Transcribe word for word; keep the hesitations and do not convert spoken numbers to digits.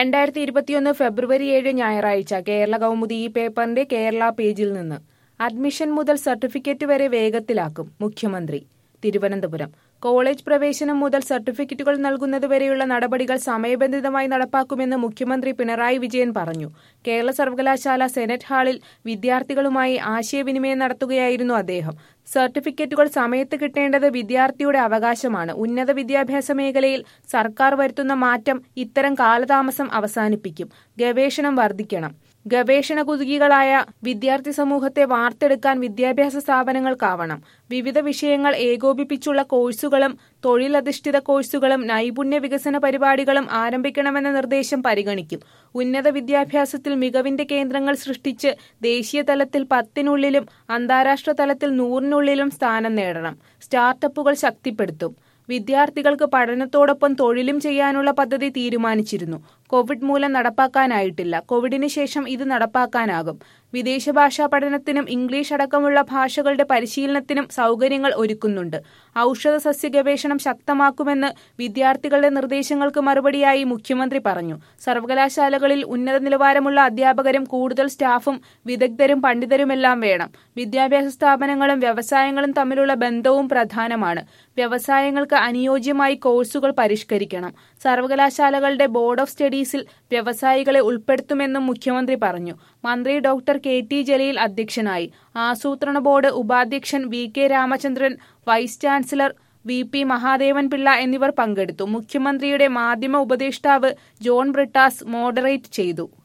രണ്ടായിരത്തി ഇരുപത്തിയൊന്ന് ഫെബ്രുവരി ഏഴ് ഞായറാഴ്ച കേരള കൗമുദി ഈ പേപ്പറിന്റെ കേരള പേജിൽ നിന്ന് അഡ്മിഷൻ മുതൽ സർട്ടിഫിക്കറ്റ് വരെ വേഗത്തിലാക്കും മുഖ്യമന്ത്രി. തിരുവനന്തപുരം കോളേജ് പ്രവേശനം മുതൽ സർട്ടിഫിക്കറ്റുകൾ നൽകുന്നതുവരെയുള്ള നടപടികൾ സമയബന്ധിതമായി നടപ്പാക്കുമെന്ന് മുഖ്യമന്ത്രി പിണറായി വിജയൻ പറഞ്ഞു. കേരള സർവകലാശാല സെനറ്റ് ഹാളിൽ വിദ്യാർത്ഥികളുമായി ആശയവിനിമയം നടത്തുകയായിരുന്നു അദ്ദേഹം. സർട്ടിഫിക്കറ്റുകൾ സമയത്ത് കിട്ടേണ്ടത് വിദ്യാർത്ഥിയുടെ അവകാശമാണ്. ഉന്നത വിദ്യാഭ്യാസ മേഖലയിൽ സർക്കാർ വരുത്തുന്ന മാറ്റം ഇത്തരം കാലതാമസം അവസാനിപ്പിക്കും. ഗവേഷണം വർദ്ധിക്കണം. ഗവേഷണ കുതുകികളായ വിദ്യാർത്ഥി സമൂഹത്തെ വാർത്തെടുക്കാൻ വിദ്യാഭ്യാസ സ്ഥാപനങ്ങൾക്കാവണം. വിവിധ വിഷയങ്ങൾ ഏകോപിപ്പിച്ചുള്ള കോഴ്സുകളും തൊഴിലധിഷ്ഠിത കോഴ്സുകളും നൈപുണ്യ വികസന പരിപാടികളും ആരംഭിക്കണമെന്ന നിർദ്ദേശം പരിഗണിക്കും. ഉന്നത വിദ്യാഭ്യാസത്തിൽ മികവിന്റെ കേന്ദ്രങ്ങൾ സൃഷ്ടിച്ച് ദേശീയ തലത്തിൽ പത്തിനുള്ളിലും അന്താരാഷ്ട്ര തലത്തിൽ നൂറിനുള്ളിലും സ്ഥാനം നേടണം. സ്റ്റാർട്ടപ്പുകൾ ശക്തിപ്പെടുത്തും. വിദ്യാർത്ഥികൾക്ക് പഠനത്തോടൊപ്പം തൊഴിലും ചെയ്യാനുള്ള പദ്ധതി തീരുമാനിച്ചിരുന്നു. കോവിഡ് മൂലം നടപ്പാക്കാനായിട്ടില്ല. കോവിഡിന് ശേഷം ഇത് നടപ്പാക്കാനാകും. വിദേശ ഭാഷാ പഠനത്തിനും ഇംഗ്ലീഷ് അടക്കമുള്ള ഭാഷകളുടെ പരിശീലനത്തിനും സൗകര്യങ്ങൾ ഒരുക്കുന്നുണ്ട്. ഔഷധ സസ്യ ഗവേഷണം ശക്തമാക്കുമെന്ന് വിദ്യാർത്ഥികളുടെ നിർദ്ദേശങ്ങൾക്ക് മറുപടിയായി മുഖ്യമന്ത്രി പറഞ്ഞു. സർവകലാശാലകളിൽ ഉന്നത നിലവാരമുള്ള അധ്യാപകരും കൂടുതൽ സ്റ്റാഫും വിദഗ്ധരും പണ്ഡിതരുമെല്ലാം വേണം. വിദ്യാഭ്യാസ സ്ഥാപനങ്ങളും വ്യവസായങ്ങളും തമ്മിലുള്ള ബന്ധവും പ്രധാനമാണ്. വ്യവസായങ്ങൾക്ക് അനുയോജ്യമായി കോഴ്സുകൾ പരിഷ്കരിക്കണം. സർവകലാശാലകളുടെ ബോർഡ് ഓഫ് സ്റ്റഡീസിൽ വ്യവസായികളെ ഉൾപ്പെടുത്തുമെന്നും മുഖ്യമന്ത്രി പറഞ്ഞു. മന്ത്രി ഡോക്ടർ കെ ടി ജലീൽ അധ്യക്ഷനായി. ആസൂത്രണ ബോർഡ് ഉപാധ്യക്ഷൻ V K Ramachandran, vice chancellor V P Mahadevan Pillai എന്നിവർ പങ്കെടുത്തു. മുഖ്യമന്ത്രിയുടെ മാധ്യമ ഉപദേഷ്ടാവ് ജോൺ ബ്രിട്ടാസ് മോഡറേറ്റ് ചെയ്തു.